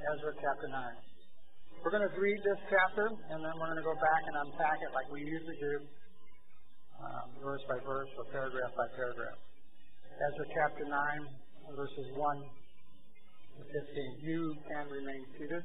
Ezra chapter 9. We're going to read this chapter, and then we're going to go back and unpack it like we usually do, verse by verse or paragraph by paragraph. Ezra chapter 9, verses 1 to 15. You can remain seated.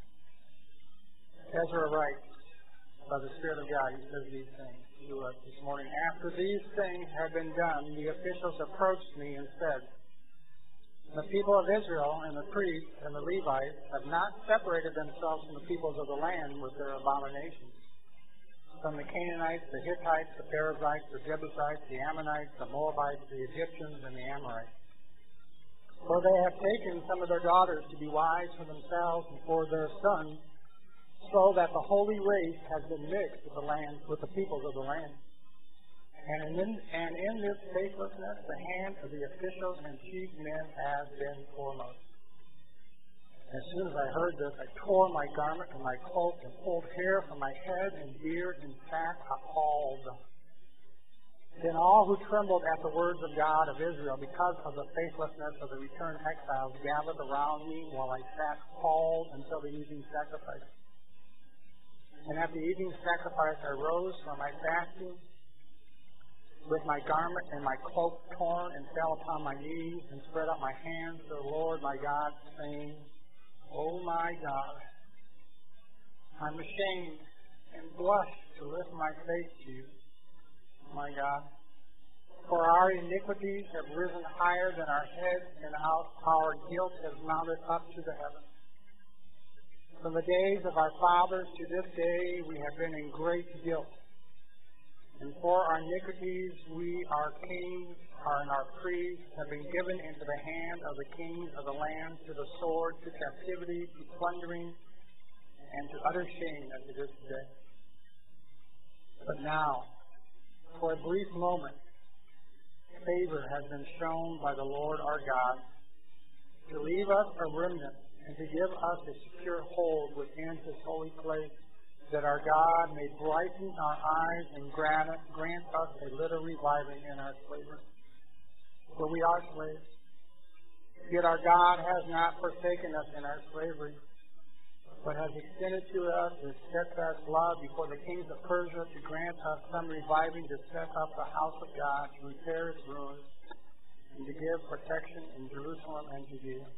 Ezra writes, by the Spirit of God, he says these things to us this morning. After these things had been done, the officials approached me and said, the people of Israel and the priests and the Levites have not separated themselves from the peoples of the land with their abominations. From the Canaanites, the Hittites, the Perizzites, the Jebusites, the Ammonites, the Moabites, the Egyptians, and the Amorites. For they have taken some of their daughters to be wives for themselves and for their sons, so that the holy race has been mixed with the peoples of the land. And in this faithlessness, the hand of the officials and chief men has been foremost. As soon as I heard this, I tore my garment and my cloak and pulled hair from my head and beard and sat appalled. Then all who trembled at the words of God of Israel because of the faithlessness of the returned exiles gathered around me while I sat appalled until the evening sacrifice. And at the evening sacrifice I rose from my fasting with my garment and my cloak torn, and fell upon my knees and spread out my hands to the Lord my God, saying, O my God, I'm ashamed and blush to lift my face to you, my God. For our iniquities have risen higher than our heads, and our guilt has mounted up to the heavens. From the days of our fathers to this day we have been in great guilt. And for our iniquities, our kings, and our priests have been given into the hand of the kings of the land, to the sword, to captivity, to plundering, and to utter shame as it is today. But now, for a brief moment, favor has been shown by the Lord our God to leave us a remnant and to give us a secure hold within His holy place, that our God may brighten our eyes and grant us a little reviving in our slavery. For we are slaves. Yet our God has not forsaken us in our slavery, but has extended to us His steadfast love before the kings of Persia, to grant us some reviving, to set up the house of God, to repair its ruins, and to give protection in Jerusalem and Judea.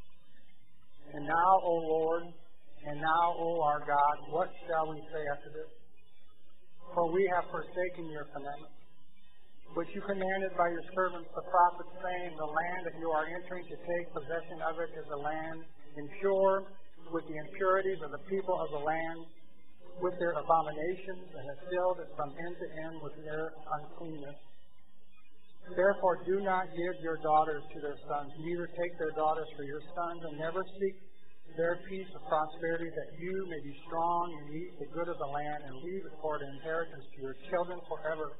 And now, O Lord, and now, O our God, what shall we say after this? For we have forsaken your commandments, which you commanded by your servants the prophets, saying, the land that you are entering to take possession of it is a land impure with the impurities of the people of the land, with their abominations, and has filled it from end to end with their uncleanness. Therefore do not give your daughters to their sons, neither take their daughters for your sons, and never seek their peace of prosperity, that you may be strong and eat the good of the land, and leave it for an inheritance to your children forever.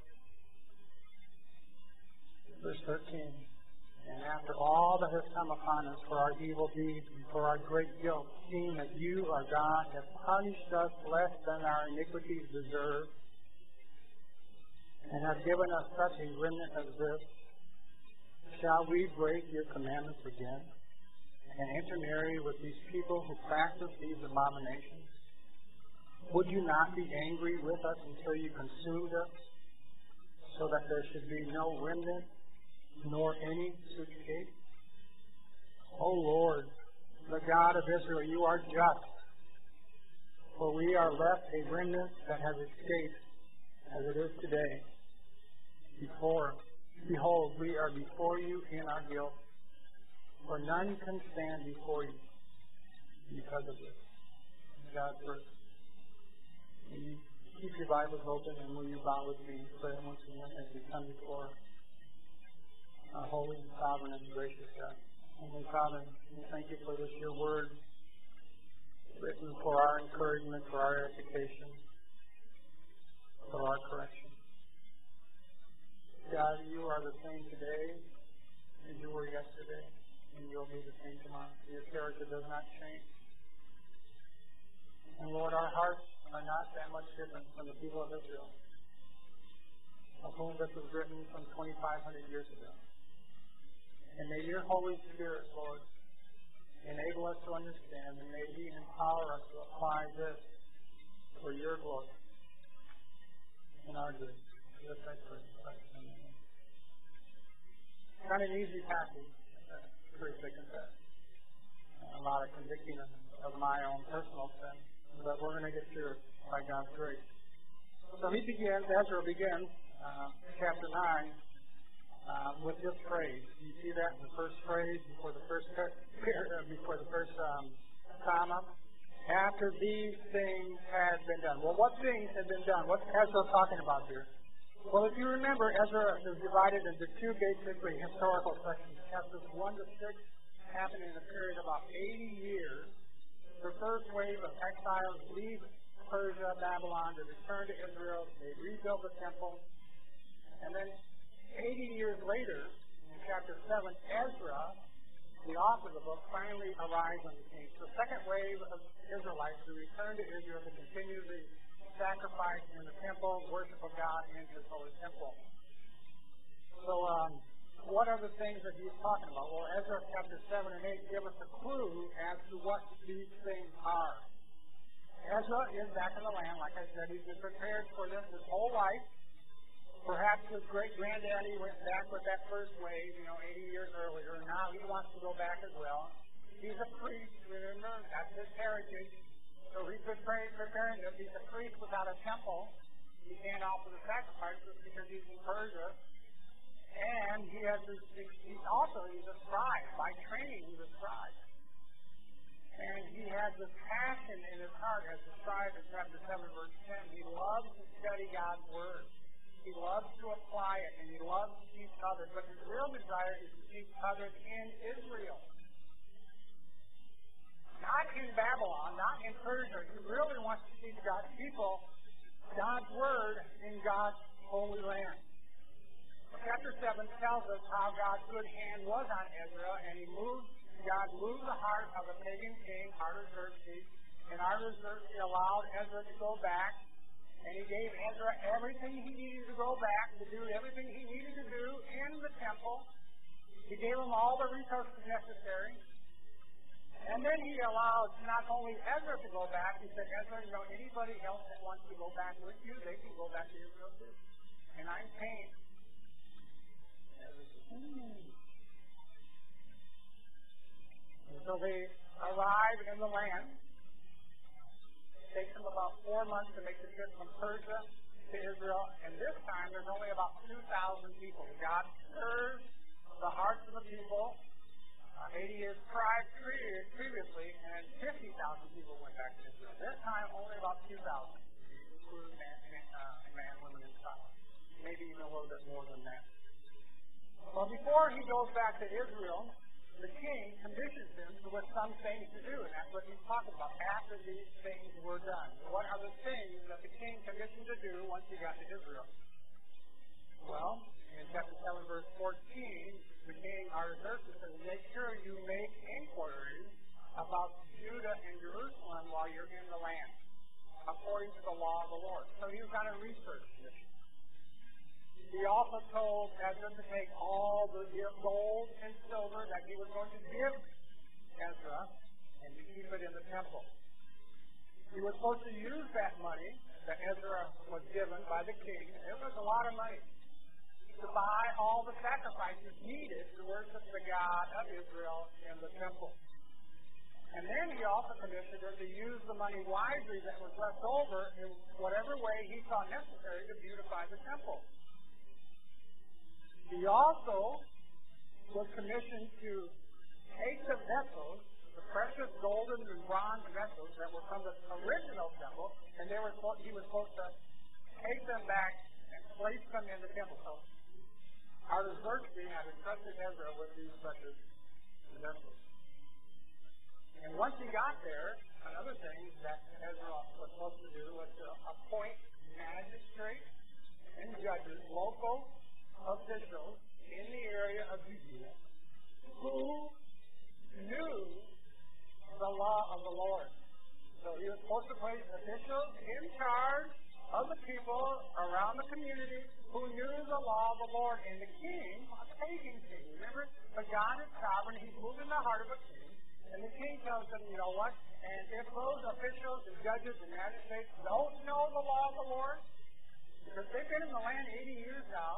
Verse 13. And after all that has come upon us for our evil deeds and for our great guilt, seeing that you, our God, have punished us less than our iniquities deserve, and have given us such a remnant as this, shall we break your commandments again, and intermarry with these people who practice these abominations? Would you not be angry with us until you consumed us, so that there should be no remnant, nor any to escape? O Lord, the God of Israel, you are just, for we are left a remnant that has escaped, as it is today. Behold, we are before you in our guilt, for none can stand before you because of this. God's word. Will you keep your Bibles open, and will you bow with me in prayer once again as we come before our holy, sovereign, and gracious God. Heavenly Father, we thank you for this, your word, written for our encouragement, for our edification, for our correction. God, you are the same today as you were yesterday, and you'll be the same tomorrow. Your character does not change. And Lord, our hearts are not that much different from the people of Israel, of whom this was written some 2,500 years ago. And may your Holy Spirit, Lord, enable us to understand, and may He empower us to apply this for your glory and our good. This I pray. It's not an easy passage, truth to confess. A lot of convicting of my own personal sin, but we're going to get through it by God's grace. So Ezra begins chapter 9 with this phrase. You see that in the first phrase before the first comma? After these things had been done. Well, what things had been done? What's Ezra talking about here? Well, if you remember, Ezra is divided into two basically historical sections. Chapters 1 to 6 happened in a period of about 80 years. The first wave of exiles leave Persia, Babylon, to return to Israel. They rebuild the temple. And then 80 years later, in chapter 7, Ezra, the author of the book, finally arrives on the scene. The second wave of Israelites who return to Israel to continue the sacrifice in the temple, worship of God in His holy temple. So, what are the things that he's talking about? Well, Ezra chapter 7 and 8 give us a clue as to what these things are. Ezra is back in the land, like I said. He's been prepared for this his whole life. Perhaps his great-granddaddy went back with that first wave, 80 years earlier, and now he wants to go back as well. He's a priest, remember? That's his heritage. So he's preparing this. He's a priest without a temple. He can't offer the sacrifices because he's in Persia. And he's a scribe. By training, he's a scribe. And he has this passion in his heart, as described in chapter 7, verse 10. He loves to study God's Word. He loves to apply it, and he loves to teach others. But his real desire is to teach others in Israel. Not in Babylon, not in Persia. He really wants to teach God's people God's Word in God's holy land. Chapter 7 tells us how God's good hand was on Ezra, and God moved the heart of a pagan king, Artaxerxes, and Artaxerxes allowed Ezra to go back, and he gave Ezra everything he needed to go back, to do everything he needed to do in the temple. He gave him all the resources necessary. And then he allowed not only Ezra to go back, he said, Ezra, anybody else that wants to go back with you, they can go back to Israel too. And I'm paying. And so they arrive in the land. It takes them about 4 months to make the trip from Persia to Israel. And this time, there's only about 2,000 people. God stirs the hearts of the people. 80 years previously, and 50,000 people went back to Israel. This time, only about 2,000, including man, women, and child. Maybe even a little bit more than that. Well, before he goes back to Israel, the king commissions him with some things to do, and that's what he's talking about. After these things were done, what are the things that the king commissioned to do once he got to Israel? Well, in chapter 7, verse 14, the king Artaxerxes says, make sure you make inquiries about Judah and Jerusalem while you're in the land, according to the law of the Lord. So he's got a research mission. He also told Ezra to take all the gold and silver that he was going to give Ezra and to keep it in the temple. He was supposed to use that money that Ezra was given by the king. It was a lot of money, to buy all the sacrifices needed to worship the God of Israel in the temple. And then he also commissioned him to use the money wisely that was left over in whatever way he saw necessary to beautify the temple. He also was commissioned to take the vessels, the precious golden and bronze vessels that were from the original temple, and he was supposed to take them back and place them in the temple. So Artaxerxes had entrusted Ezra with these precious vessels. And once he got there, another thing that Ezra was supposed to do was to appoint magistrates and judges, local officials in the area of Judea, who knew the law of the Lord. So he was supposed to place officials in charge of the people around the community who knew the law of the Lord. And the king, a pagan king, remember, but God is sovereign. He's moving the heart of a king. And the king tells them, you know what? And if those officials and judges and magistrates don't know the law of the Lord, because they've been in the land 80 years now,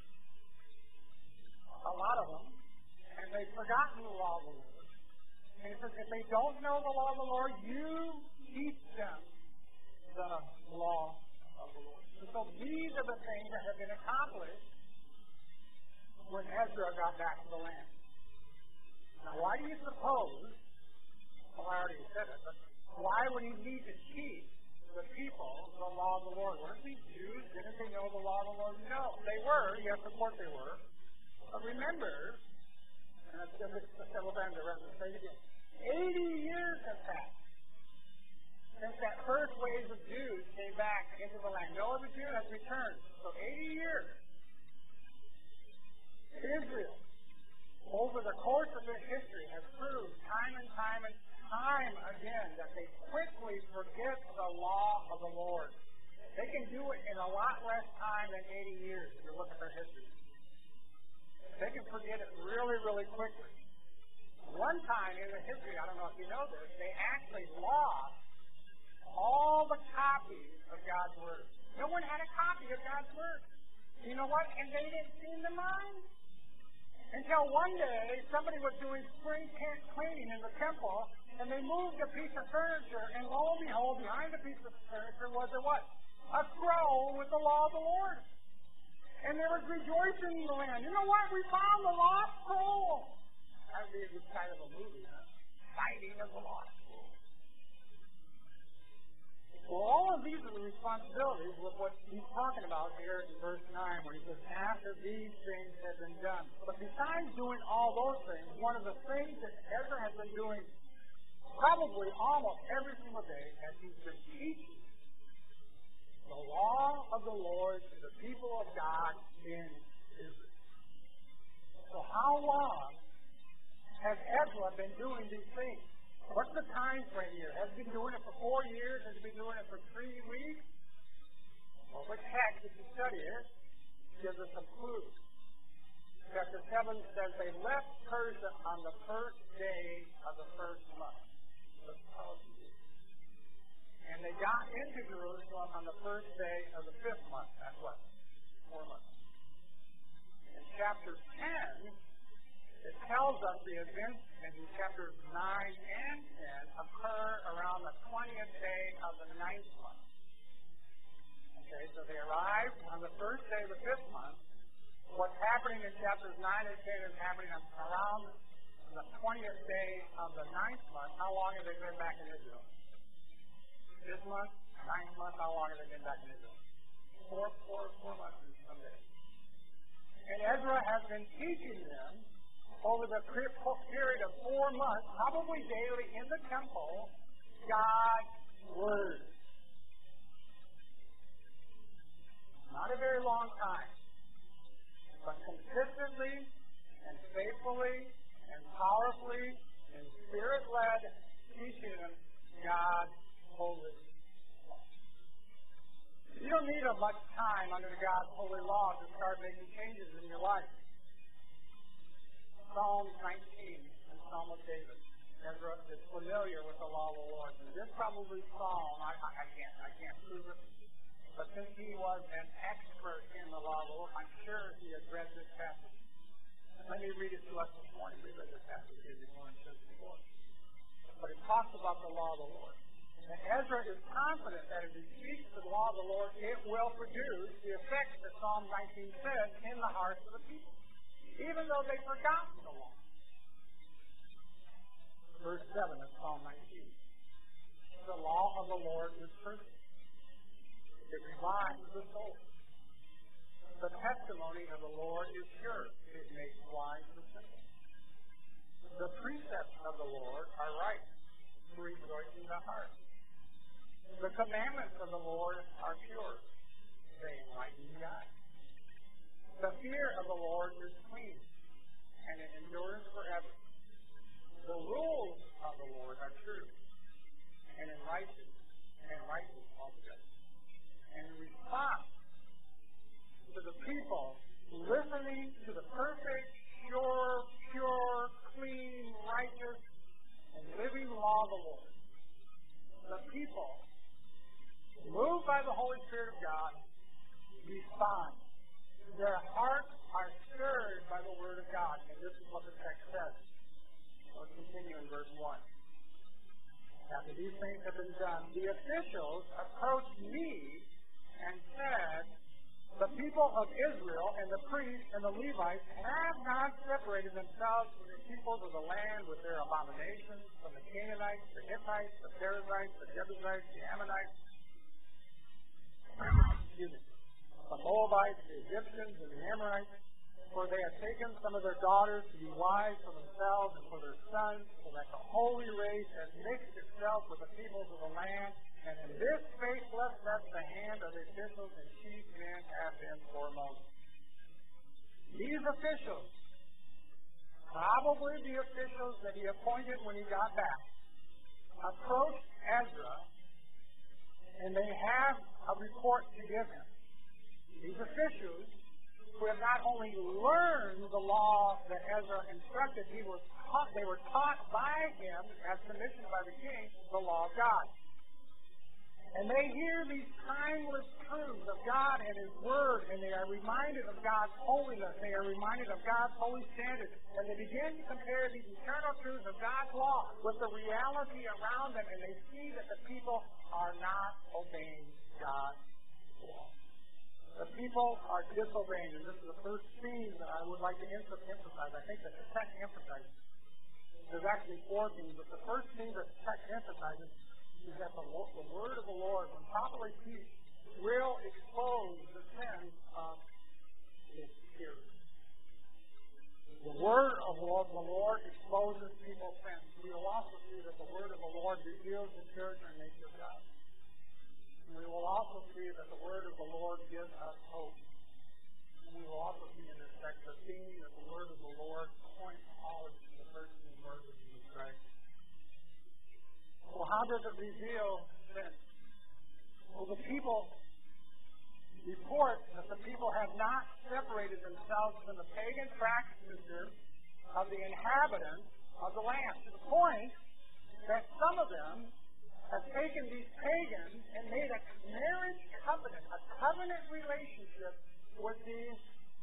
a lot of them, and they've forgotten the law of the Lord. And he says, if they don't know the law of the Lord, you teach them the law of the Lord. And so these are the things that have been accomplished when Ezra got back to the land. Now, why do you suppose, well, I already said it, but why would he need to teach the people the law of the Lord? Weren't these Jews? Didn't they know the law of the Lord? No, they were. Yes, of course they were. But remember, and I've said this several times, I'd rather say it again, 80 years have passed since that first wave of Jews came back into the land. No other Jew has returned. So 80 years. Israel, over the course of their history, has proved time and time again that they quickly forget the law of the Lord. They can do it in a lot less time than 80 years if you look at their history. They can forget it really, really quickly. One time in the history, I don't know if you know this, they actually lost all the copies of God's Word. No one had a copy of God's Word. You know what? And they didn't seem to mind. Until one day, somebody was doing spring cleaning in the temple, and they moved a piece of furniture, and lo and behold, behind the piece of furniture was a what? A scroll with the law of the Lord. And there was rejoicing in the land. You know what? We found the lost scroll. That would be a good kind of a movie, huh? Finding of the lost scroll. Well, all of these are the responsibilities of what he's talking about here in verse 9, where he says, after these things have been done. But besides doing all those things, one of the things that Ezra has been doing probably almost every single day as he's been teaching the law of the Lord to the people of God in Israel. So how long has Ezra been doing these things? What's the time frame here? Has he been doing it for 4 years? Has he been doing it for 3 weeks? Well, the text, if you study it, gives us some clues. Chapter 7 says they left Persia on the first day of the first month. And they got into Jerusalem on the first day of the 5th month. That's what? 4 months. In chapter 10, it tells us the events in chapters 9 and 10 occur around the 20th day of the 9th month. Okay, so they arrived on the first day of the 5th month. What's happening in chapters 9 and 10 is happening around the 20th day of the 9th month. How long have they been back in Israel? This month, 9th month, how long have they been back in Israel? Four months and some days. And Ezra has been teaching them over the period of 4 months, probably daily in the temple, God's Word. Not a very long time, but consistently and faithfully and powerfully and Spirit-led teaching them God's holy law. You don't need much time under God's holy law to start making changes in your life. Psalm 19, the Psalm of David. Ezra is familiar with the law of the Lord. And this probably Psalm, I can't prove it, but since he was an expert in the law of the Lord, I'm sure he has read this passage. Let me read it to us this morning. We read this passage here before and said before. But it talks about the law of the Lord. And Ezra is confident that if he speaks the law of the Lord, it will produce the effects that Psalm 19 says in the hearts of the people, even though they've forgotten the law. Verse 7 of Psalm 19. The law of the Lord is perfect. It revives the soul. The testimony of the Lord is sure. It makes wise the simple. The precepts of the Lord are right, rejoicing the heart. The commandments of the Lord are pure. They enlighten the eyes. The fear of the Lord is clean, and it endures forever. The rules of the Lord are true, and righteous altogether. And in response to the people listening to the perfect, pure, clean, righteous, and living law of the Lord, the people, moved by the Holy Spirit of God, respond. Their hearts are stirred by the Word of God. And this is what the text says. Let's continue in verse 1. After these things have been done, the officials approached me and said, the people of Israel and the priests and the Levites have not separated themselves from the peoples of the land with their abominations, from the Canaanites, the Hittites, the Perizzites, the Jebusites, the Ammonites, the Moabites, the Egyptians, and the Amorites, for they have taken some of their daughters to be wives for themselves and for their sons, so that the holy race has mixed itself with the peoples of the land, and in this faithless that the hand of the officials and chief men have been foremost. These officials, probably the officials that he appointed when he got back, approached Ezra, and they have a report to give him. These officials, who have not only learned the law that Ezra instructed, they were taught by him, as commissioned by the king, the law of God. And they hear these timeless truths of God and His Word, and they are reminded of God's holiness. They are reminded of God's holy standards. And they begin to compare these eternal truths of God's law with the reality around them, and they see that the people are not obeying God's law. The people are disobeying, and this is the first theme that I would like to emphasize. I think that the text emphasizes. There's actually four themes, but the first theme that the text emphasizes is that the word of the Lord, when properly teached, will expose the sins of His hearers. The word of the Lord exposes people's sins. We will also see that the word of the Lord reveals the character and nature of God. And we will also see that the word of the Lord gives us hope. And we will also see in this text the theme that the word of the Lord points always to the person and word of Jesus Christ. Well, how does it reveal sin? Well, the people report that the people have not separated themselves from the pagan practices of the inhabitants of the land, to the point that some of them have taken these pagans and made a marriage covenant, a covenant relationship with these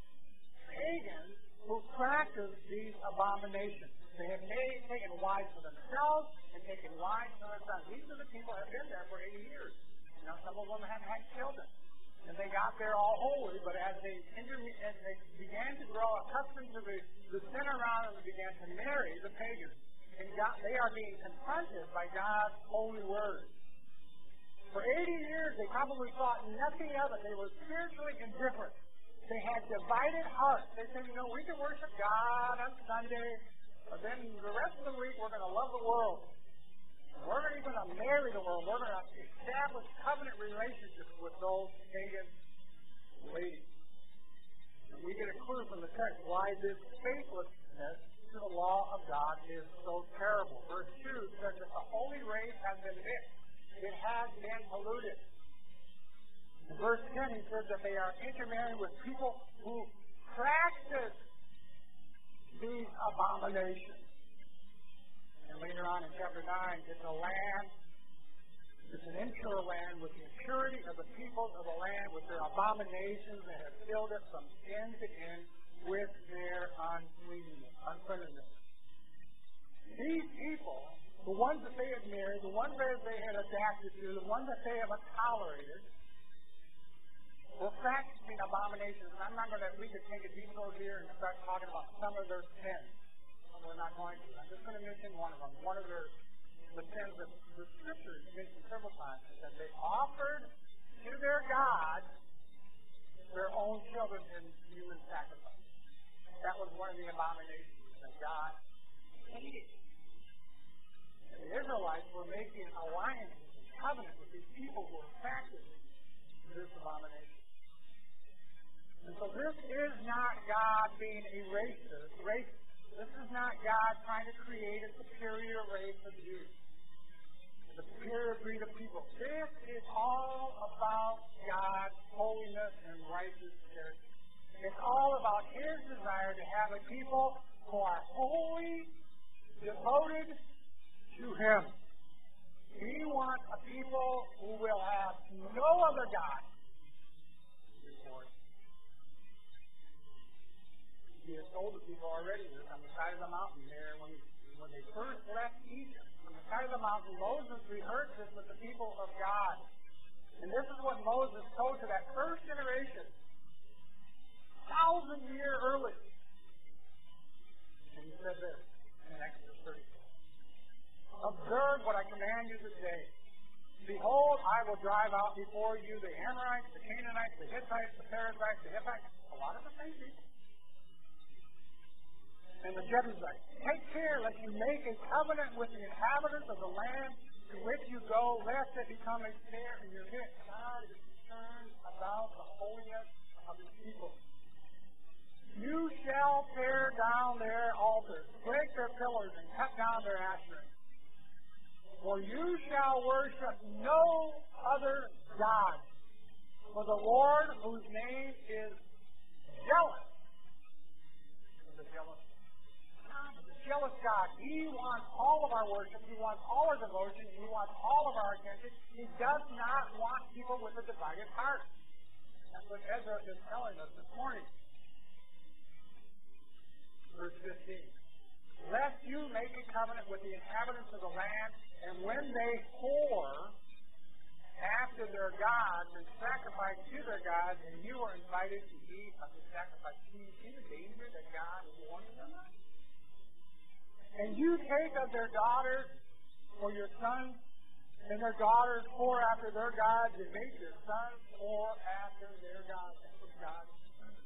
pagans who practice these abominations. They have taken wives for themselves and taken wives for their sons. These are the people that have been there for 80 years. You know, some of them have had children. And they got there all holy, but as they began to grow accustomed to the sin around them, they began to marry the pagans. And they are being confronted by God's holy word. For 80 years, they probably thought nothing of it. They were spiritually indifferent. They had divided hearts. They said, you know, we can worship God on Sunday, but then the rest of the week we're going to love the world. We're not even going to marry the world. We're going to establish covenant relationships with those pagan ladies. And we get a clue from the text why this faithlessness to the law of God is so terrible. Verse 2 says that the holy race has been mixed. It has been polluted. In verse 10 he says that they are intermarrying with people who practice these abominations. And later on in chapter 9, it's a land, it's an impure land with the impurity of the peoples of the land, with their abominations that have filled it from end to end with their uncleanness. These people, the ones that they had married, the ones that they had adapted to, the ones that they have tolerated, were practicing abominations. I'm not going to, we could take a detour here and start talking about some of their sins. We're not going to. I'm just going to mention one of them. One of the sins that the Scriptures mention several times is that they offered to their gods their own children in human sacrifice. That was one of the abominations that God hated. And the Israelites were making alliances and covenants with these people who were practicing this abomination. And so this is not God being a racist. This is not God trying to create a superior race of Jews, a superior breed of people. This is all about God's holiness and righteous character. It's all about His desire to have a people who are holy, devoted to to Him. He wants a people who will have no other God before Him. He has told the people already this on the side of the mountain there when they first left Egypt. On the side of the mountain, Moses rehearsed this with the people of God. And this is what Moses told to that first generation, 1,000 years early. And he said this in Exodus 34. Observe what I command you this day. Behold, I will drive out before you the Amorites, the Canaanites, the Hittites, the Perizzites, the Hivites, a lot of the same people, and the Jebusites. Take care lest you make a covenant with the inhabitants of the land to which you go, lest it become a snare in your midst. God is concerned about the holiness of His people. You shall tear down their altars, break their pillars, and cut down their Asherah. For you shall worship no other God. For the Lord, whose name is jealous, is a jealous God. Is a jealous God. He wants all of our worship. He wants all our devotion. He wants all of our attention. He does not want people with a divided heart. That's what Ezra is telling us this morning. Verse 15. Lest you make a covenant with the inhabitants of the land, and when they whore after their gods and sacrifice to their gods, and you are invited to eat of the sacrifice. Do you see the danger that God is warning them of? And you take of their daughters for your sons, and their daughters whore after their gods, and make your sons whore after their gods. That's what God is saying.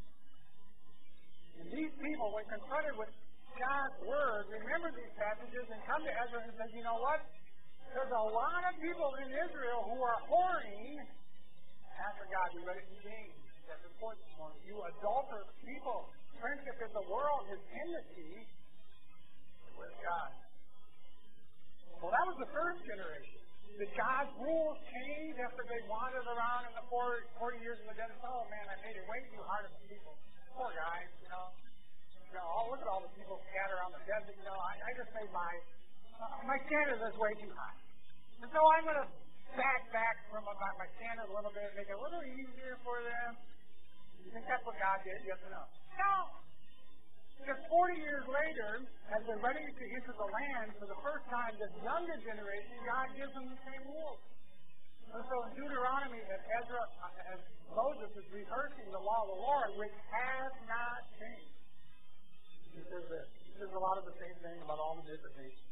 And these people, when confronted with God's Word, remember these passages and come to Ezra and say, you know what? There's a lot of people in Israel who are whoring after God. We read it in James. That's important this morning. You adulterous people. Friendship in the world is enmity with God. Well, that was the first generation. Did God's rules change after they wandered around in the 40 years in the desert? Oh, man, I made it way too hard on the people. Poor guys, you know. Look at all the people scattered around the desert. I just made my standard is way too high. And so I'm going to back from my standard a little bit, make it a little easier for them. You think that's what God did? Yes or no? No. Because 40 years later, as they're ready to enter the land for the first time, this younger generation, God gives them the same rules. And so in Deuteronomy, as Moses is rehearsing the law of the Lord, which has not changed. He says this. He says a lot of the same thing about all the different nations.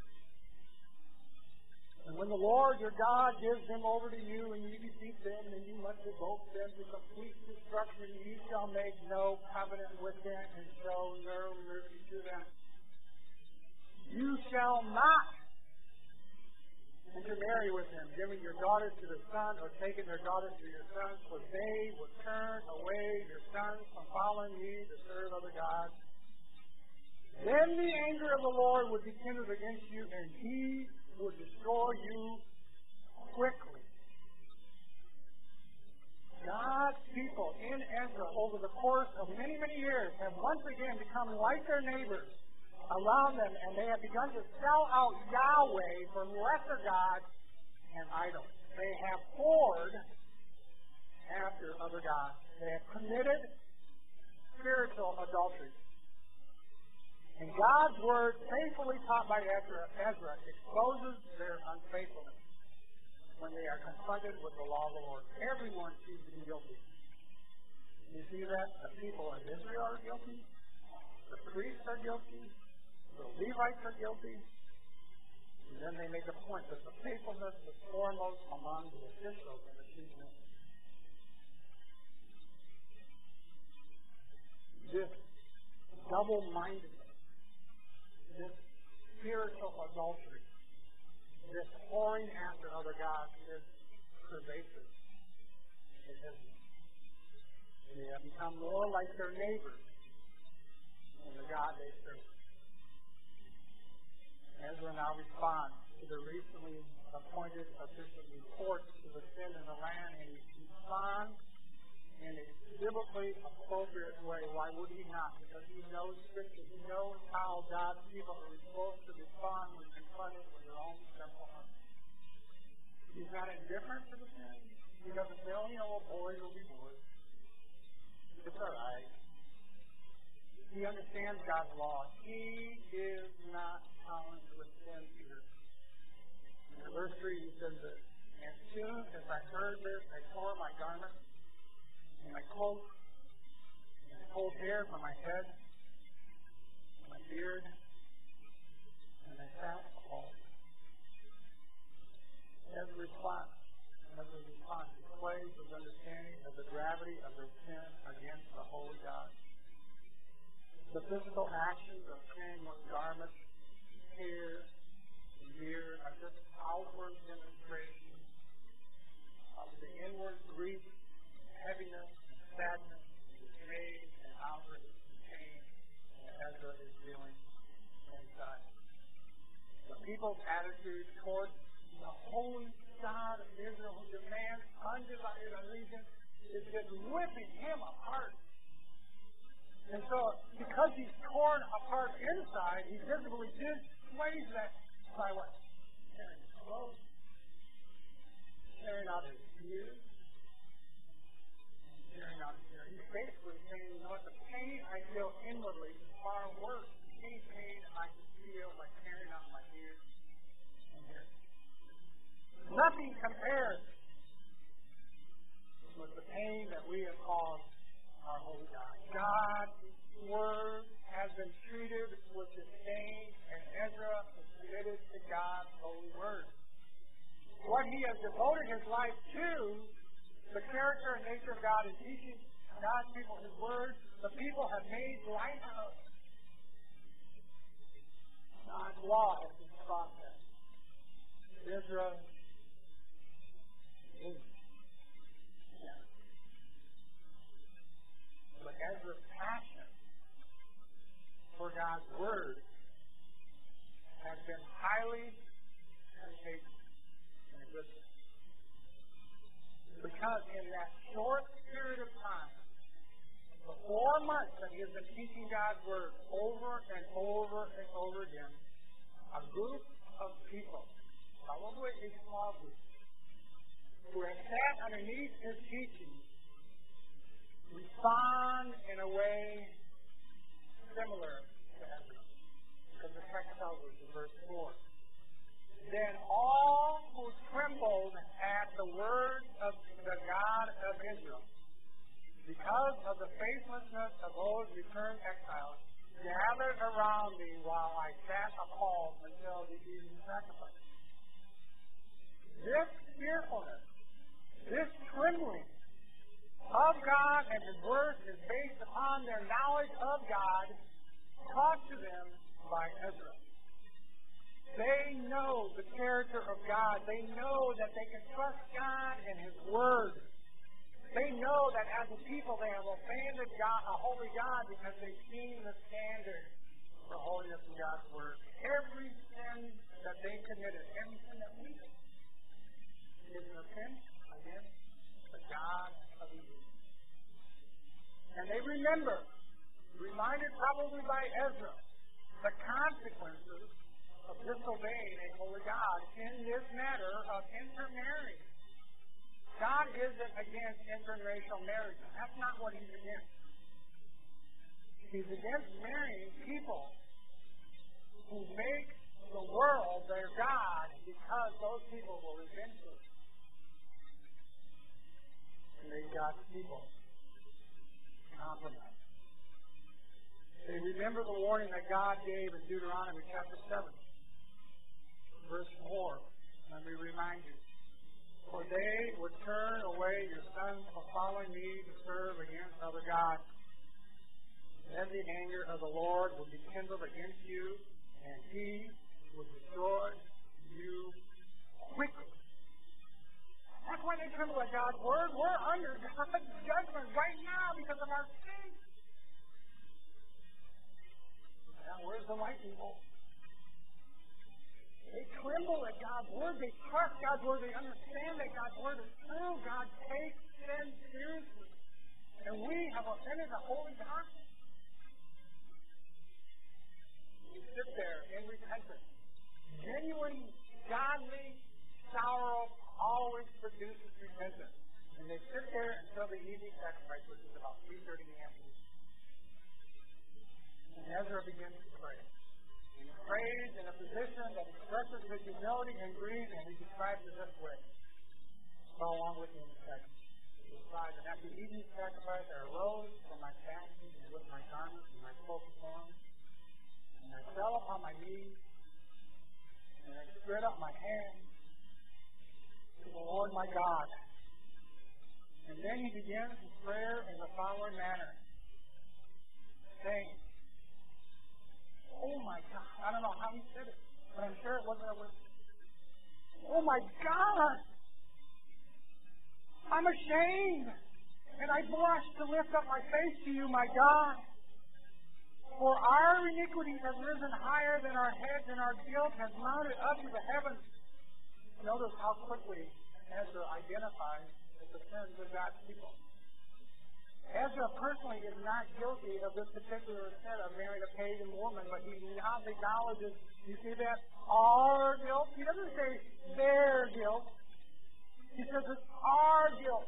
And when the Lord your God gives them over to you, and you defeat them, and you must devote them to complete destruction, you shall make no covenant with them, and show no mercy to them. You shall not intermarry with them, giving your daughters to their sons, or taking their daughters to your sons, for they will turn away your sons from following me to serve other gods. Then the anger of the Lord would be kindled against you, and He would destroy you quickly. God's people in Ezra, over the course of many, many years, have once again become like their neighbors around them, and they have begun to sell out Yahweh for lesser gods and idols. They have whored after other gods. They have committed spiritual adultery. And God's Word, faithfully taught by Ezra, exposes their unfaithfulness when they are confronted with the law of the Lord. Everyone seems to be guilty. You see that? The people of Israel are guilty. The priests are guilty. The Levites are guilty. And then they make a point that the faithfulness is foremost among the officials and the chief men. This double-mindedness, this spiritual adultery, this whoring after other gods is pervasive in Israel. They have become more like their neighbors than the God they serve. Ezra now responds to the recently appointed official reports to the sin in the land, and he responds in a biblically perfectly appropriate way. Why would he not? Because he knows Scripture. He knows how God's people are supposed to respond when confronted with their own sinful heart. He's not indifferent to the sin. He doesn't say, oh, boys will be boys. It's all right. He understands God's law. He is not tolerant with sin either. In verse 3, he says this, as soon as I heard this, I tore my garment and my cloak and I pulled hair from my head and my beard, and I sat appalled. As a response, displays his understanding of the gravity of their sin against the holy God. The physical actions of sin with garments, hair, and beard are just outward demonstrations of the inward grief, heaviness, sadness, dismay, and outrage and pain that Ezra is feeling inside. The people's attitude towards the holy God of Israel, who demands undivided allegiance, is just ripping him apart. And so, because he's torn apart inside, he visibly displays that by what? Tearing his clothes, tearing out his beard, tearing out his hair. He's basically saying, what, the pain I feel inwardly is far worse. Any pain I feel by tearing out my beard and hair. Nothing compares with the pain that we have caused our holy God. God's Word has been treated with disdain, and Ezra is committed to God's holy Word. What he has devoted his life to, the character and nature of God, and teaching God's people his Word, the people have made light of. God's law has been processed. Ezra but Ezra's passion for God's Word has been highly contagious in a good way. Because in that short period of time, the 4 months that he has been teaching God's Word over and over and over again, a group of people, probably a small group, who have sat underneath his teaching, respond in a way similar to Ezra. Because the text tells us in verse 4. Then all who trembled at the word of the God of Israel, because of the faithlessness of those returned exiles, gathered around me while I sat appalled until the evening sacrifice. This fearfulness, this trembling of God and His Word is based upon their knowledge of God taught to them by Ezra. They know the character of God. They know that they can trust God and His Word. They know that as a people they have offended God, a holy God, because they've seen the standard for holiness in God's Word. Every sin that they committed, every sin that we did, is an offense against the God of Israel. And they remember, reminded probably by Ezra, the consequences of disobeying a holy God in this matter of intermarrying. God isn't against interracial marriage. That's not what He's against. He's against marrying people who make the world their God because those people will eventually make God's people compromise. They remember the warning that God gave in Deuteronomy chapter 7, verse 4. Let me remind you. For they would turn away your sons from following me to serve against other gods. Then the anger of the Lord would be kindled against you, and He would destroy you quickly. That's why they tremble at God's Word. We're under God's judgment right now because of our sin. Now, where's the white people? They tremble at God's Word. They trust God's Word. They understand that God's Word is true. God takes sin seriously. And we have offended the holy God. You sit there in repentance. Genuine, godly sorrow always produces repentance. And they sit there until the evening sacrifice, which is about 3:30 in the afternoon. And Ezra begins to pray. And he prays in a position that expresses his humility and grief, and he describes it this way. Follow along with me in a second. He describes, and after the evening sacrifice, I arose from my fasting and with my garments and my cloak torn, and I fell upon my knees, and I spread up my hands to the Lord my God. And then he begins his prayer in the following manner, saying, oh my God, I don't know how he said it, but I'm sure it wasn't a word. Oh my God, I'm ashamed, and I blush to lift up my face to you, my God. For our iniquity has risen higher than our heads, and our guilt has mounted up to the heavens. Notice how quickly Ezra identifies the sins of God's people. Ezra personally is not guilty of this particular sin of marrying a pagan woman, but he now acknowledges, you see that? Our guilt. He doesn't say their guilt. He says it's our guilt.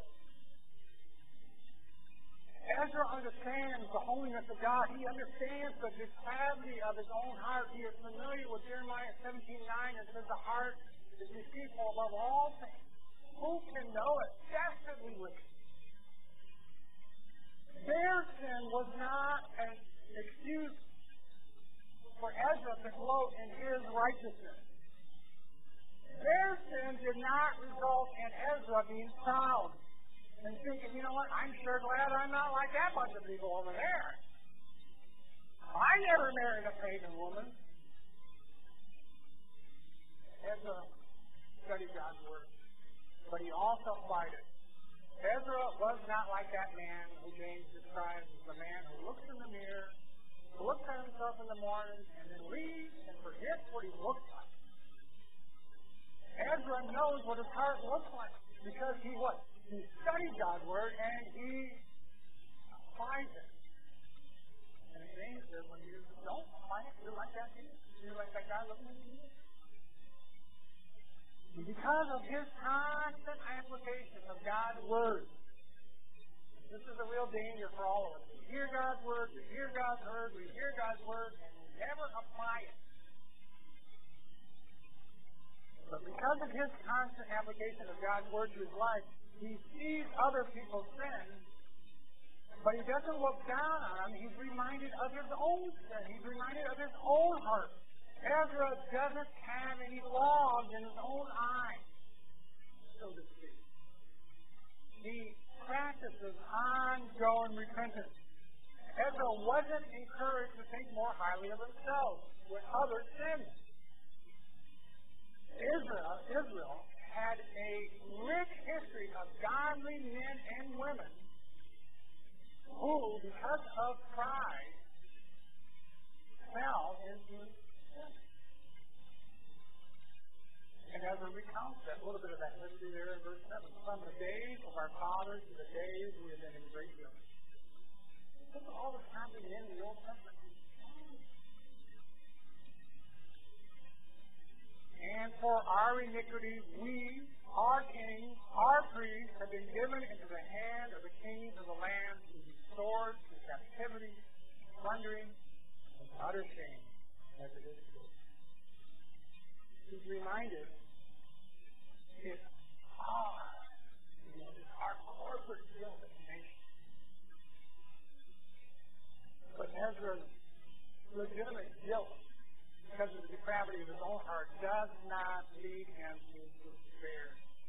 Ezra understands the holiness of God. He understands the depravity of his own heart. He is familiar with Jeremiah 17:9 and says the heart is deceitful above all things. Who can know it? Desperately wicked. Their sin was not an excuse for Ezra to gloat in his righteousness. Their sin did not result in Ezra being proud and thinking, you know what, I'm sure glad I'm not like that bunch of people over there. I never married a pagan woman. Ezra studied God's Word, but he also applied it. Ezra was not like that man who James describes as the man who looks in the mirror, who looks at himself in the morning, and then leaves and forgets what he looks like. Ezra knows what his heart looks like because he what? He studied God's Word and he applies it. And James says, when you don't apply it, you're like that too. You're like that guy looking at you. Because of his constant application of God's Word. This is a real danger for all of us. We hear God's Word, we hear God's Word, we hear God's Word, and we never apply it. But because of his constant application of God's Word to his life, he sees other people's sins, but he doesn't look down on them. He's reminded of his own sin. He's reminded of his own heart. Ezra doesn't have any logs in his own eyes, so to speak. He practices ongoing repentance. Ezra wasn't encouraged to think more highly of himself when others sinned. Israel had a rich history of godly men and women who, because of pride, fell into sin. And Ezra recounts that, a little bit of that history there in verse 7. From the days of our fathers to the days we have been in great guilt. Look at all that's happening in the Old Testament. And for our iniquity, we, our kings, our priests, have been given into the hand of the kings of the land to be restored to captivity, plundering, and utter shame, as it is today. He's reminded it's our corporate guilt as a nation. But Ezra's legitimate guilt, because of the depravity of his own heart, does not lead him to despair.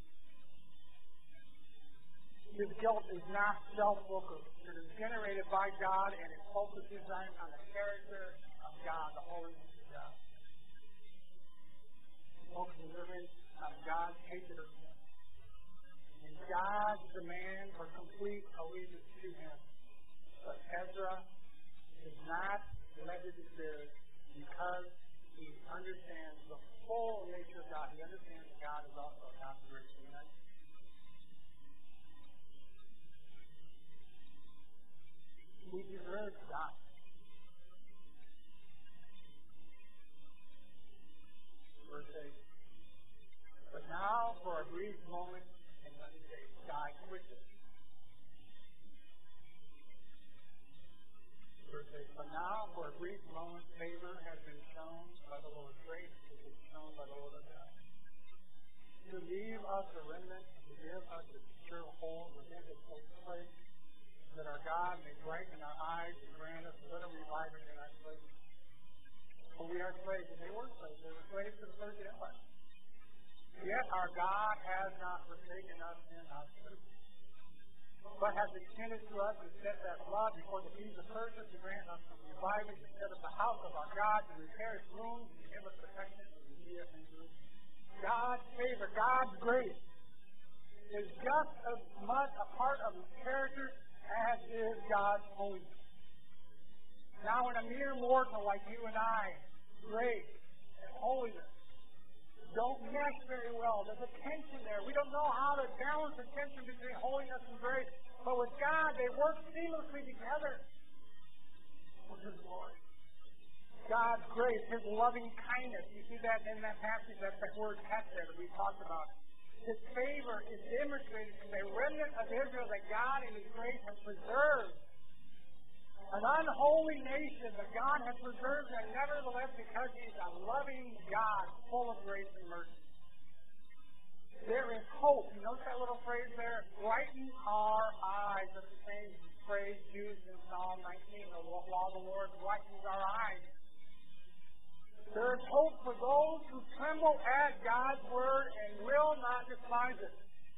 His guilt is not self-focused. It is generated by God, and it focuses on the character of God, the holiness of God. It focuses on God's hatred of sin. And God's demand for complete allegiance to him. But Ezra is not led to despair because he understands the full nature of God. He understands that God is also a God of grace. brief moment and then they die quickly. Verse 8, but now for a brief moment favor has been shown by the Lord. Grace has been shown by the Lord of God. To leave us a remnant, to give us a secure hold within His holy place, that our God may brighten our eyes and grant us a little revival in our slavery. For we are slaves, and they were slaves. They were slaves to the Persian Empire. Yet our God has not forsaken us in our slavery, but has extended to us and set that blood before the kings of Persia to grant us some revival, to set up the house of our God, to repair its ruins, to give us protection in Judea and Jerusalem. God's favor, God's grace is just as much a part of His character as is God's holiness. Now, in a mere mortal like you and I, grace and holiness don't mesh very well. There's a tension there. We don't know how to balance the tension between holiness and grace. But with God, they work seamlessly together. With His glory. God's grace, His loving kindness. You see that in that passage, that's that word hesed that we talked about. His favor is demonstrated to the remnant of Israel that God in His grace has preserved. An unholy nation that God has preserved, and nevertheless, because He is a loving God, full of grace and mercy. There is hope. You notice that little phrase there? Brighten our eyes. That's the same phrase used in Psalm 19. The law of the Lord brightens our eyes. There is hope for those who tremble at God's word and will not despise it.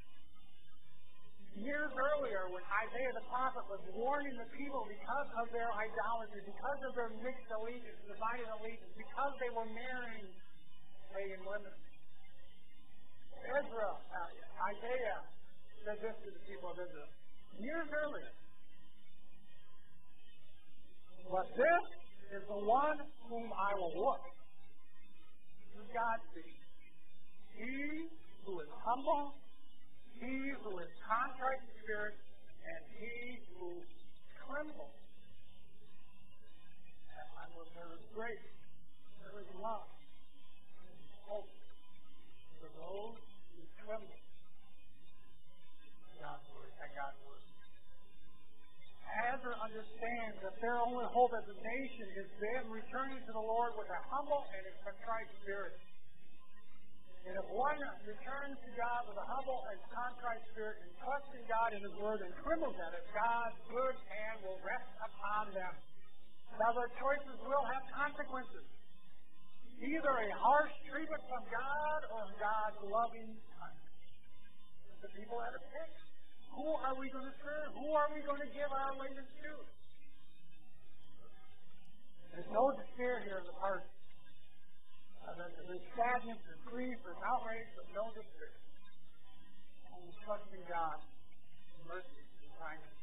Years earlier, when Isaiah the prophet was warning the people because of their idolatry, because of their mixed allegiance, divided allegiance, because they were marrying pagan women, Isaiah said this to the people of Israel years earlier. But this is the one whom I will look. This is God speaking. He who is humble, he who is contrite in spirit, and he who trembles. And there is grace, there is love, there is hope for those who tremble. God's word, and God's word. Ezra understands that their only hope as a nation is them returning to the Lord with a humble and a contrite spirit. And if one returns to God with a humble and contrite spirit and trusts in God in His word and trembles at it, God's good hand will rest upon them. Now their choices will have consequences. Either a harsh treatment from God or God's loving kindness. The people had a pick. Who are we going to serve? Who are we going to give our allegiance to? There's no despair here in the heart. There's sadness, there's grief, there's outrage, but no despair. Only trusting God, mercy, and kindness.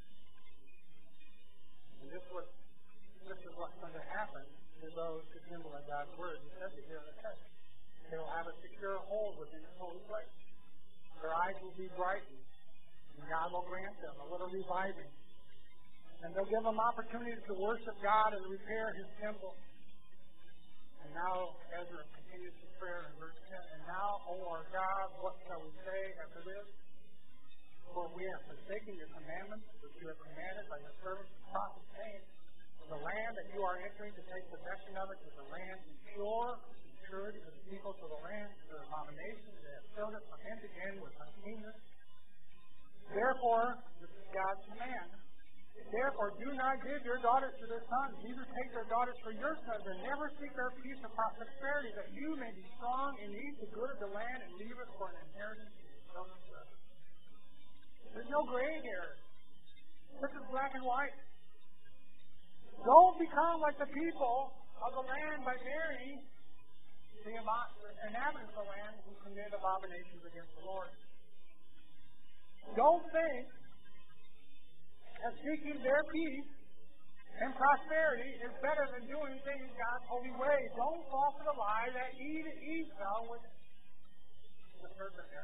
And this is what's going to happen to those who tremble at God's word. He says it here in the text. They will have a secure hold within His holy place. Their eyes will be brightened, and God will grant them a little reviving. And they'll give them opportunities to worship God and repair His temple. And now Ezra continues his prayer in verse 10. And now, O our God, what shall we say after this? For we have forsaken your commandments, which you have commanded by your servants the prophets, saying, the land that you are entering to take possession of it is a land impure, impurity of the people to the land, to their abominations. They have filled it from end to end with uncleanness. Therefore, this is God's command. Therefore, do not give your daughters to their sons, neither take their daughters for your sons, and never seek their peace or prosperity, that you may be strong and eat the good of the land and leave it for an inheritance to your children forever. There's no gray here. This is black and white. Don't become like the people of the land by marrying the inhabitants of the land who commit abominations against the Lord. Don't think that seeking their peace and prosperity is better than doing things God's holy way. Don't fall for the lie that Eve fell with the serpent there.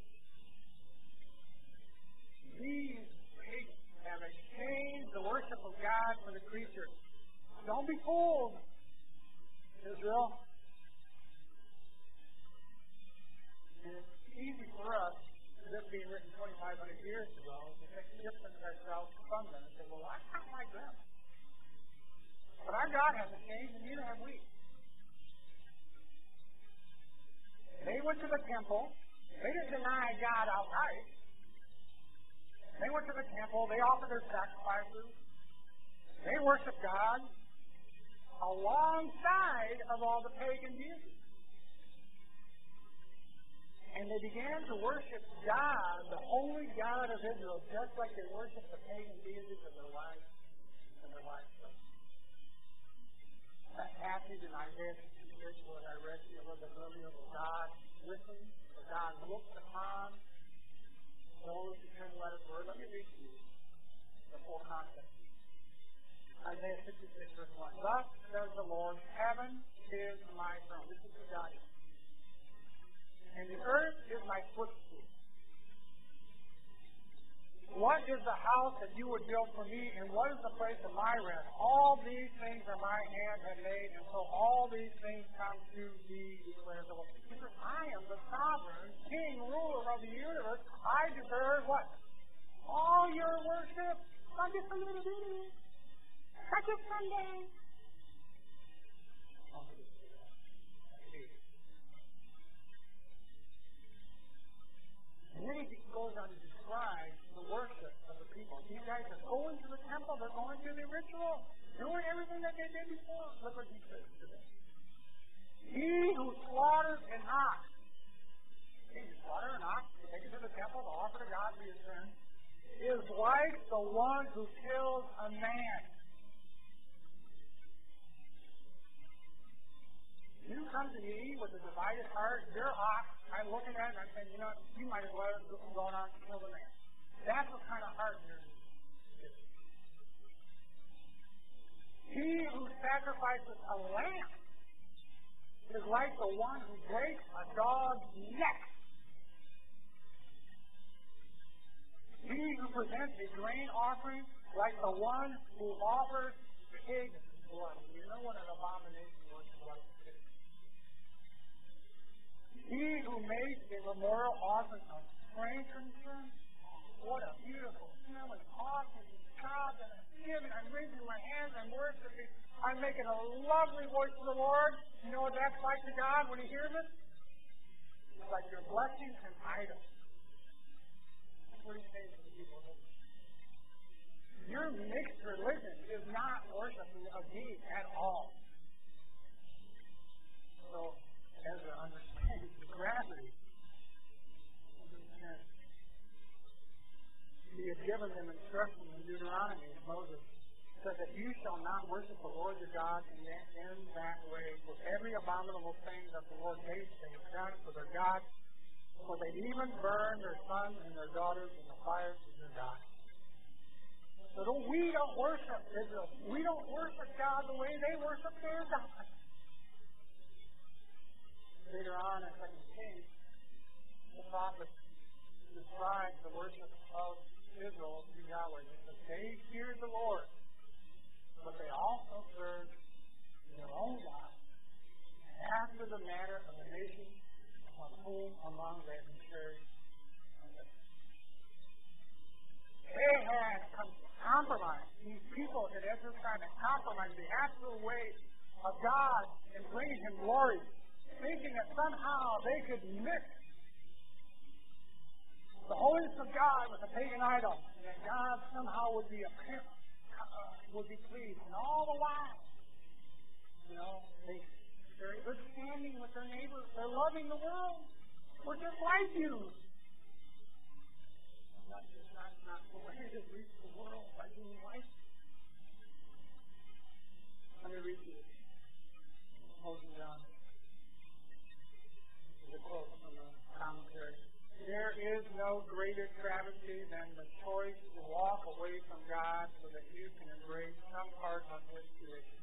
These pagans have exchanged the worship of God for the creature. Don't be fooled, Israel. And it's easy for this being written 2,500 years ago to distance ourselves from them and say, well, I'm not like them. But our God hasn't changed, and neither have we. They went to the temple. They didn't deny God outright. They went to the temple. They offered their sacrifices. They worshiped God alongside of all the pagan deities. And they began to worship God, the holy God of Israel, just like they worshiped the pagan deities of their wives and their livestock. That passage in Isaiah 66, what I read to you, was a movie of God listens, or God looks upon those who turn to let His word. Let me read to you the full context. Isaiah 66, verse 1. Thus says the Lord, heaven is my throne. This is the God. And the earth is my footstool. What is the house that you would build for me, and what is the place of my rest? All these things are my hand have made, and so all these things come to be, declares the Lord. He says, I am the sovereign king, ruler of the universe. I deserve what? All your worship. Not just a little bit. Not just Sunday. And then he goes on to describe the worship of the people. These guys are going to the temple, they're going through the ritual, doing everything that they did before. Look what he says today. He who slaughters an ox. He who slaughters an ox, takes it to the temple to offer to God for his sin, is like the one who kills a man. You come to me with a divided heart, your ox, I'm looking at it and I'm saying, you know what, you might as well go on and kill the man. That's what kind of heart you're in. He who sacrifices a lamb is like the one who breaks a dog's neck. He who presents a grain offering like the one who offers pig's blood. You know what an abomination was to blood of pig. He who makes a memorial offering of frankincense. What a beautiful smelling offering. God, that I'm giving, I'm raising my hands, I'm worshiping, I'm making a lovely voice to the Lord. You know what that's like to God when He hears it? It's like your blessings and idols. That's what He's saying to the people. Your mixed religion is not worshiping of me at all. So, Ezra understands the gravity. He had given them instruction in Deuteronomy, Moses said that you shall not worship the Lord your God in that way, for every abominable thing that the Lord hates they have done for their gods, for they even burn their sons and their daughters in the fires of their gods. So we don't worship Israel. We don't worship God the way they worship their God. Later on in 2 Kings, the prophet describes the worship of Israel to Yahweh. Because they fear the Lord, but they also serve their own God after the manner of the nation upon whom among they have been carried. They had compromised. These people that Ezra's trying to compromise the absolute way of God and bringing Him glory, thinking that somehow they could mix the holiness of God with a pagan idol, and that God somehow would be pleased. And all the while, they're in good standing with their neighbors. They're loving the world. We're just like you. Not the way to reach the world by being like you. Let me read you closing down. This is a quote from the commentary. There is no greater travesty than the choice to walk away from God so that you can embrace some part of His creation.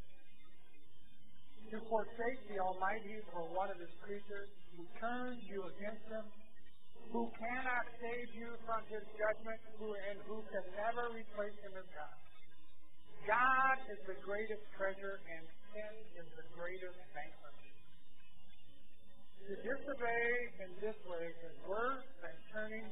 To forsake the Almighty for one of His creatures who turns you against Him, who cannot save you from His judgment, and who can never replace Him as God. God is the greatest treasure, and sin is the greatest bankruptcy. To disobey in this way is worse than turning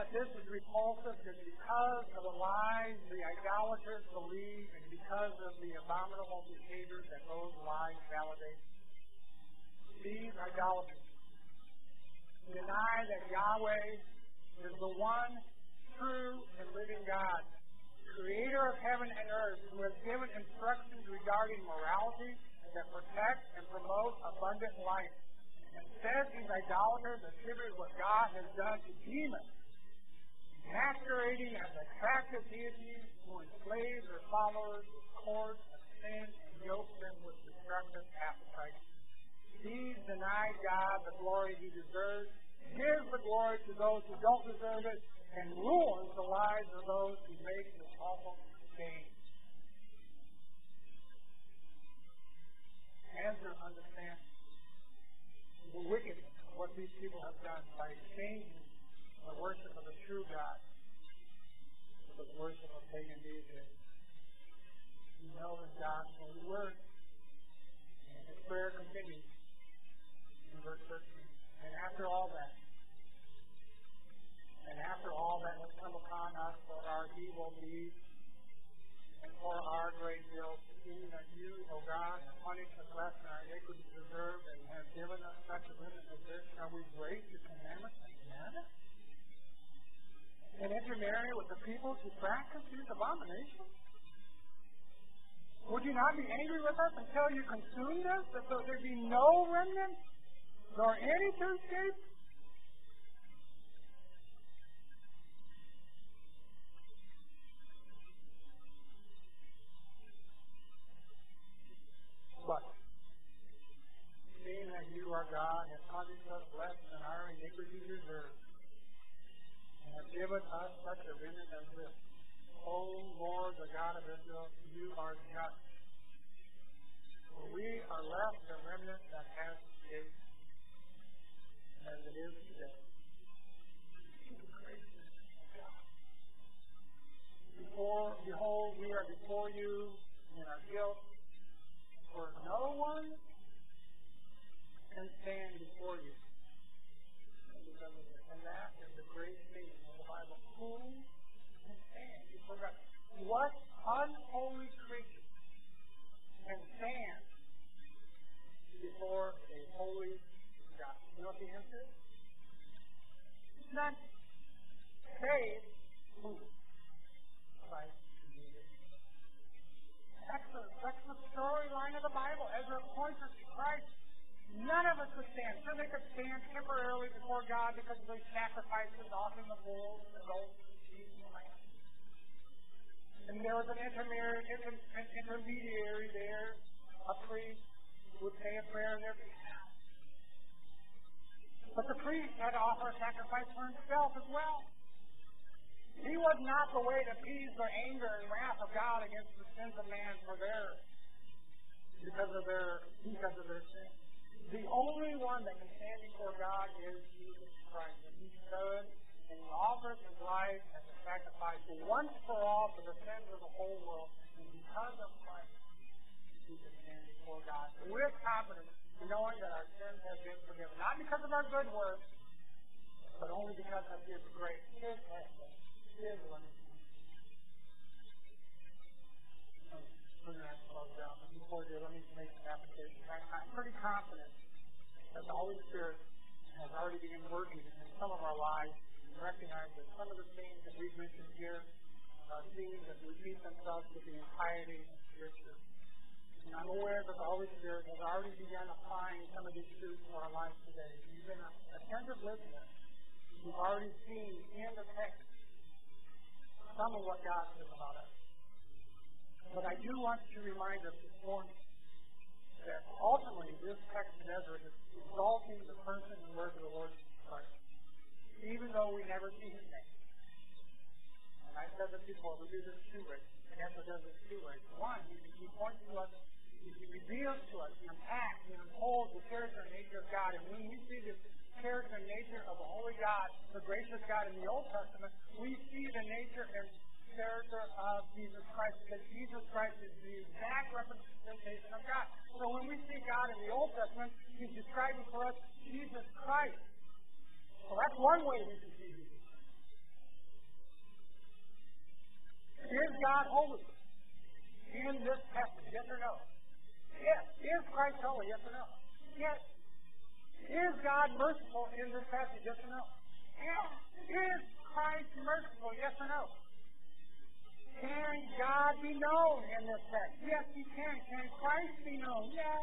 that this is repulsive is because of the lies the idolaters believe and because of the abominable behavior that those lies validate. These idolaters deny that Yahweh is the one true and living God, creator of heaven and earth, who has given instructions regarding morality that protect and promote abundant life. Instead, these idolaters attribute what God has done to demons, masquerading as attractive deities who enslave their followers with cords of sin and yoke them with destructive appetites. These deny God the glory He deserves, gives the glory to those who don't deserve it, and ruins the lives of those who make this awful gain. Answer understands the wickedness of what these people have done by exchanging the worship of the true God for the worship of pagan deities. You know His God's holy word. And His prayer continues in verse 13. And after all that has come upon us for our evil deeds and for our great guilt, seeing that you, O God, have punished us less than our iniquities deserve and have given us such a limit as this, shall we break your commandments again? And intermarry with the people who practice these abominations? Would you not be angry with us until you consumed us, that there be no remnant, nor any to escape? But, seeing that you, our God, have punished us less than our iniquity deserves, and have given us such a remnant as this, O Lord, the God of Israel, you are just. For we are left a remnant that has escaped, as it is today. Behold, we are before you in our guilt, for no one can stand before you. And that is the great thing of the Bible. Who can stand? You forgot. What unholy creature can stand before a holy God? You know what the answer is? None. Save who? Christ Jesus. That's the storyline of the Bible. Ezra points us to Christ. None of us could stand. Sure, they could stand temporarily before God because of their sacrifices, offering the bulls, the goats, the sheep, and the lambs. And there was an intermediary there, a priest, who would say a prayer in their behalf. But the priest had to offer a sacrifice for himself as well. He was not the way to appease the anger and wrath of God against the sins of man because of their sin. The only one that can stand before God is Jesus Christ. And He stood and He offered His life as a sacrifice once for all for the sins of the whole world. And because of Christ, we can stand before God with confidence, knowing that our sins have been forgiven. Not because of our good works, but only because of His grace, His kindness, His love. Before you, let me make an application. I'm pretty confident that the Holy Spirit has already begun working in some of our lives and recognize that some of the things that we've mentioned here are things that repeat themselves with the entirety of Scripture. And I'm aware that the Holy Spirit has already begun applying some of these truths to our lives today. You've been an attentive listener. You've already seen in the text some of what God says about us. But I do want to remind us this morning that ultimately this text in Ezra is exalting the person and work of the Lord Jesus Christ, even though we never see His name. And I said this before, we do this two ways. And Ezra does this two ways. One, he points to us, he reveals to us, he unpacks, he unfolds the character and nature of God. And when we see this character and nature of the holy God, the gracious God in the Old Testament, we see the nature and character of Jesus Christ, because Jesus Christ is the exact representation of God. So when we see God in the Old Testament, He's describing for us Jesus Christ. So that's one way we can see Jesus. God holy in this passage? Yes or no? Yes. Is Christ holy? Yes or no? Yes. Is God merciful in this passage? Yes or no? Yes. Is Christ merciful? Yes or no? Can God be known in this text? Yes, He can. Can Christ be known? Yes.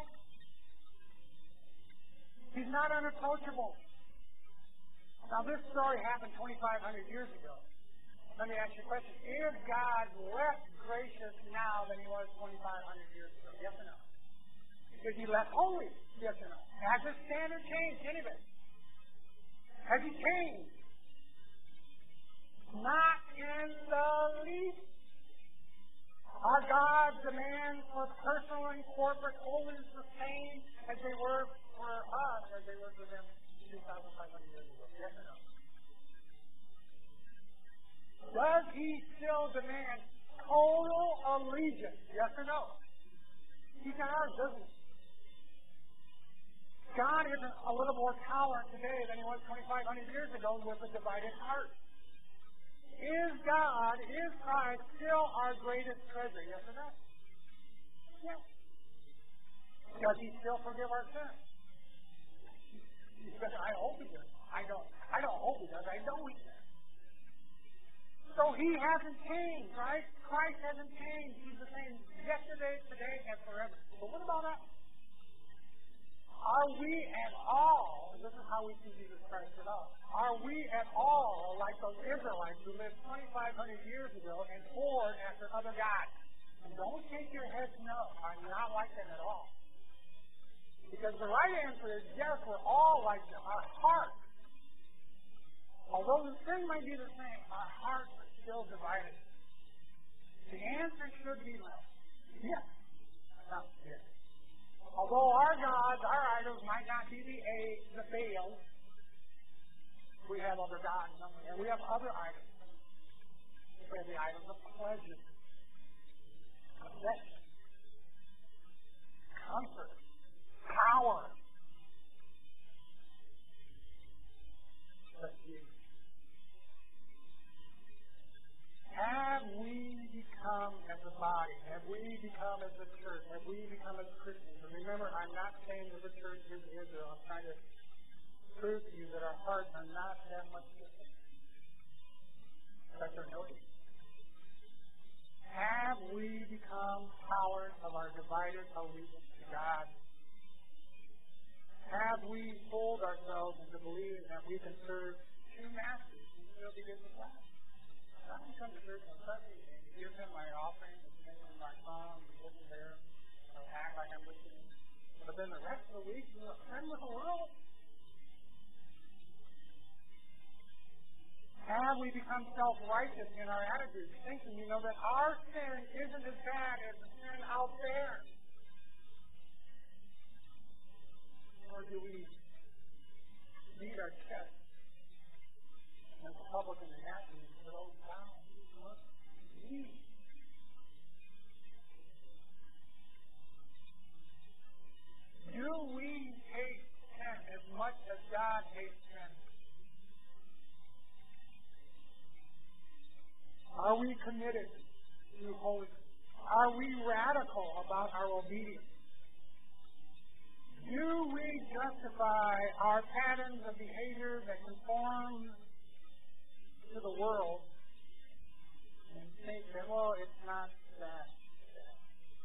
He's not unapproachable. Now, this story happened 2,500 years ago. Let me ask you a question. Is God less gracious now than He was 2,500 years ago? Yes or no? Is He less holy? Yes or no? Has His standard changed? Anybody? Has He changed? Not in the least. Are God's demands for personal and corporate holiness the same as they were for us, as they were for them 2,500 years ago? Yes or no? Does He still demand total allegiance? Yes or no? He does, doesn't He? God isn't a little more tolerant today than He was 2,500 years ago with a divided heart. Is God, is Christ still our greatest treasure? Yes or no? Yes. Does He still forgive our sins? I hope He does. I don't hope He does. I know He does. So He hasn't changed, right? Christ hasn't changed. He's the same yesterday, today, and forever. But what about us? Are we at all, and this is how we see Jesus Christ at all, are we at all like those Israelites who lived 2,500 years ago and poured after other gods? And don't shake your head no. I'm not like them at all. Because the right answer is yes, we're all like them. Our hearts, although the sin might be the same, our hearts are still divided. The answer should be no. Yes. Not yes. Although our gods, our idols might not be the Baal, we have other gods, and we have other idols. We have the idols of pleasure, possession, comfort, power. But you. Have we become as a body? Have we become as a church? Have we become as Christians? And remember, I'm not saying that the church is Israel. I'm trying to prove to you that our hearts are not that much different. That's our notice. Have we become powers of our divided allegiance to God? Have we fooled ourselves into believing that we can serve two masters and still be good with God? I can come to church on Sunday and give Him my offering and sing in my song and listen there and act like I'm listening. But then the rest of the week, you're a friend with the world. Have we become self-righteous in our attitudes, thinking, that our sin isn't as bad as the sin out there? Or do we beat our chest as a publican and Matthew and say, oh, wow, look, me. Do we hate sin as much as God hates sin? Are we committed to holiness? Are we radical about our obedience? Do we justify our patterns of behavior that conform to the world and think that, well, it's not that bad?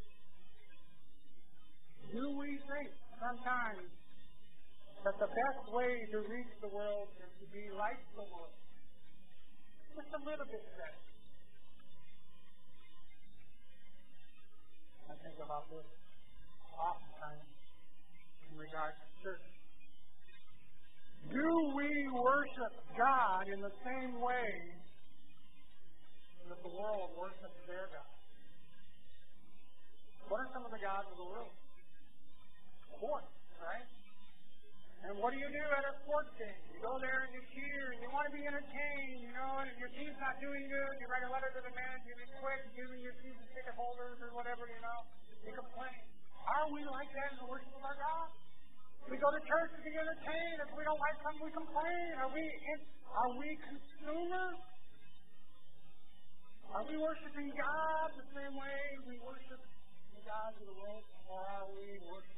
Do we think sometimes that the best way to reach the world is to be like the world? Just a little bit better. I think about this oftentimes in regard to church. Do we worship God in the same way that the world worships their God? What are some of the gods of the world? Sports, right? And what do you do at a sports game? You go there and you cheer and you want to be entertained, and if your team's not doing good, you write a letter to the manager, you quit, give me your season ticket holders or whatever, you complain. Are we like that in the worship of our God? We go to church to be entertained. If we don't like something, we complain. Are we consumers? Are we we worshiping God the same way we worship the gods of the world? Or are we worshiping?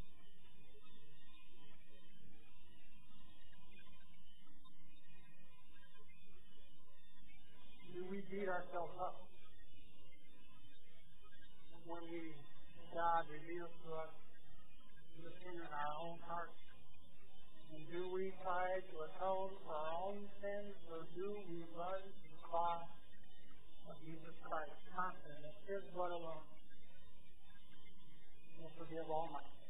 Do we beat ourselves up when God reveals to us the sin in our own hearts? And do we try to atone for our own sins, or do we run to the cross of Jesus Christ, confident that His blood alone will forgive all my sins?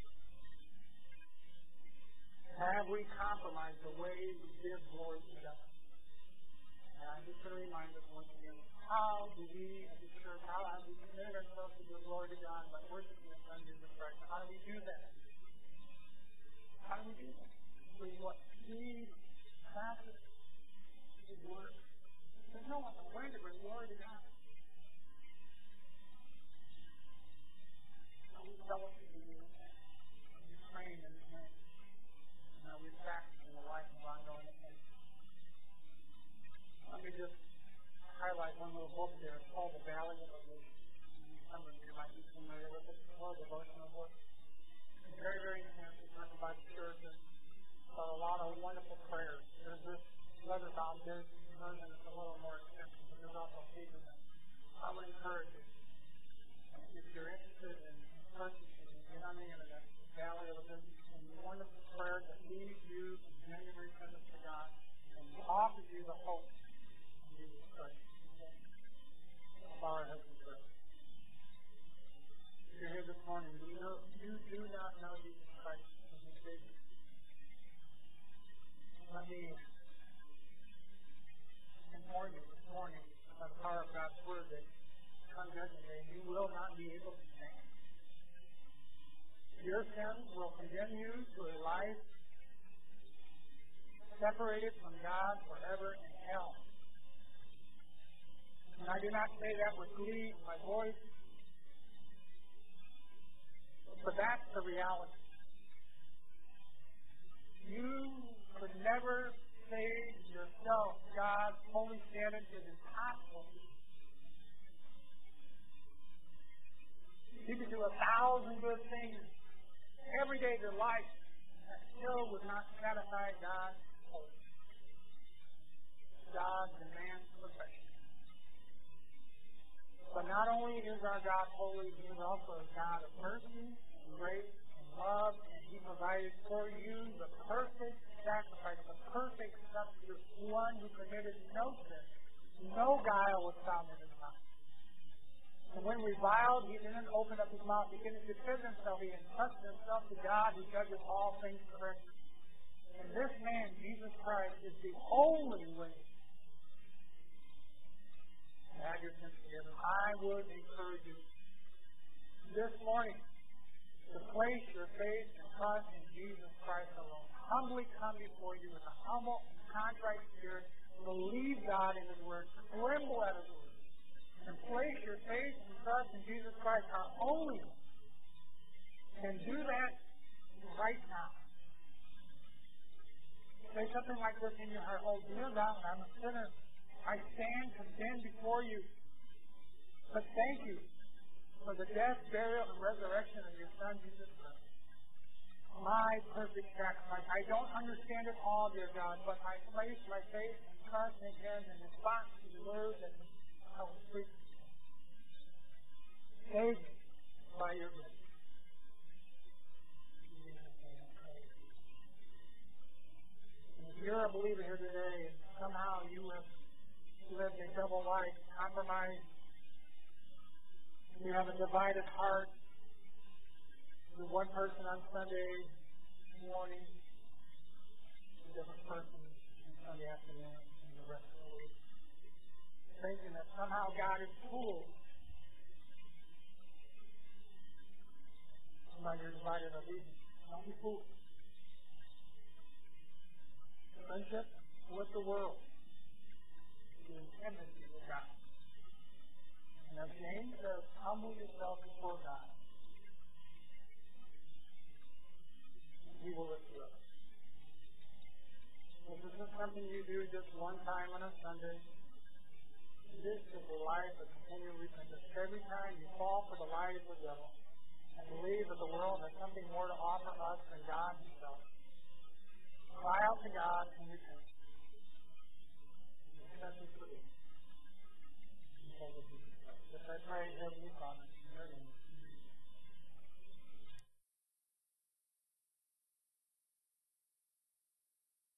Have we compromised the way we give glory to God? And I'm just going to remind us once again, how do we, as a church, how have we committed ourselves to give glory to God by worshiping His Son, Jesus Christ? How do we do that? How do we do that? Through what? Deed, practice, His Word. There's no other way to bring glory to God. Now we fellowship in His name. We train in His name. Now we practice in the life of ongoing faith. Let me just highlight one little book there. It's called The Valley of Illusion. Some of you might be familiar with it. It's a devotional book. It's very, very intense. It's written by the church. It's got a lot of wonderful prayers. There's this leather-bound version that's a little more expensive, but there's also paper that I would encourage you. If you're interested in purchasing, get on the internet, The Valley of Illusion, and wonderful prayers that lead you to genuine repentance to God and offers you the hope of Jesus Christ. Bow our heads in prayer. If you're here this morning, you do not know Jesus Christ as your Savior. Let me inform you this morning by the power of God's Word that come judgment day, you will not be able to stand. Your sins will condemn you to a life separated from God forever in hell. And I do not say that with glee in my voice, but that's the reality. You could never save yourself. God's holy standard is impossible. You could do 1,000 good things every day of your life that still would not satisfy God's holy. God demands perfection. But not only is our God holy, He is also a God of mercy, and grace, and love, and He provided for you the perfect sacrifice, the perfect substitute, one who committed no sin. No guile was found in His mouth. And when reviled, He didn't open up His mouth. He didn't defend Himself. He entrusted Himself to God who judges all things correctly. And this man, Jesus Christ, is the only way to have your sins forgiven. I would encourage you this morning to place your faith and trust in Jesus Christ alone. Humbly come before you with a humble and contrite spirit. Believe God in His Word. Tremble at His Word. And place your faith and trust in Jesus Christ, our only one. And do that right now. Say something like this in your heart. Oh, dear God, I'm a sinner. I stand condemned before you. But thank you for the death, burial, and resurrection of your Son, Jesus Christ. My perfect sacrifice. I don't understand it all, dear God, but I place my faith and trust in Him in response to the word that I will preach. Save me by your grace. And if you're a believer here today, and somehow you have lived a double life, compromised, you have a divided heart, with one person on Sunday morning, a different person on Sunday afternoon, and the rest of the week. Thinking that somehow God is fooled by your divided allegiance. Don't be fooled. Friendship with the world is enmity with God. And as James says, humble yourself before God. He will lift you up. This isn't something you do just one time on a Sunday. This is the life of continual repentance. Every time you fall for the lies of the devil and believe that the world has something more to offer us than God Himself, cry out to God and repent. Confess His forgiveness.